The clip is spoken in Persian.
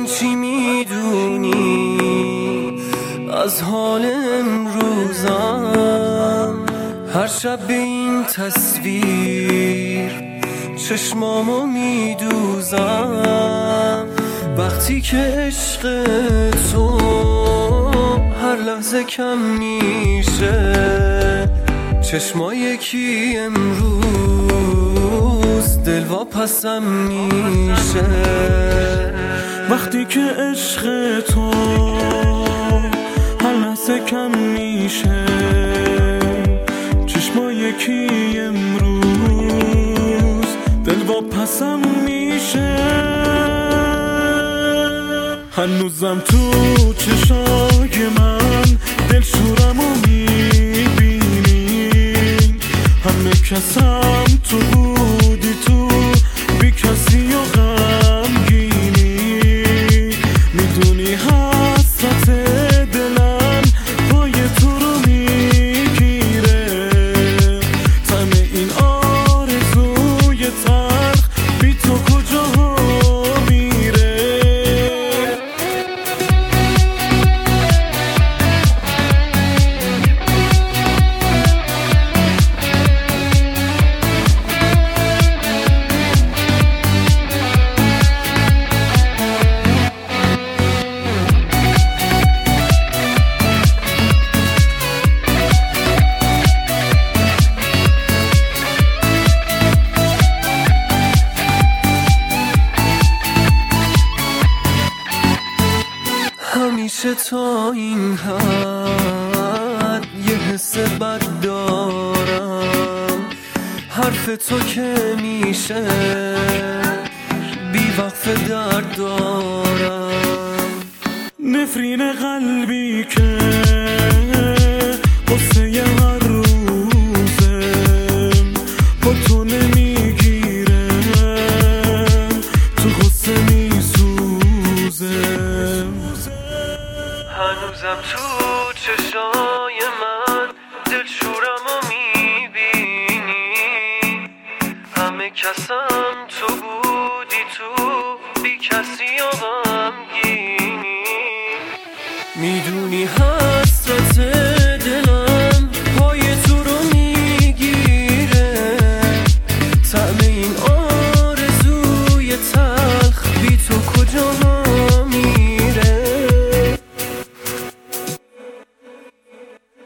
من چی میدونی از حال امروزم؟ هر شب به این تصویر چشمامو میدوزم، وقتی که عشق تو هر لحظه کم میشه، چشمای یکی امروز دل واپسم میشه. وقتی که عشق تو هر لحظه کم میشه، چشمای یکی امروز دل واپسم میشه. هنوزم تو چشای من دلشورمو میبینی، همه کسم تو بودی، تو بی کسی و غمگینی. میدونی حسرت دلم پای تو رو میگیره، طعم این آرزوی تلخ بی تو کجا میره. همیشه تا این حد یه حس بد دارم، حرف تو که میشه بی وقف درد دارم. نفرین قلبی که قصه هر روزم با تو نمیگیره، تو قصه میسوزم. هنوزم تو چشای من دلشورمو میبینی، همه کسم تو بودی، تو بی کسی و غمگینی. میدونی حسرت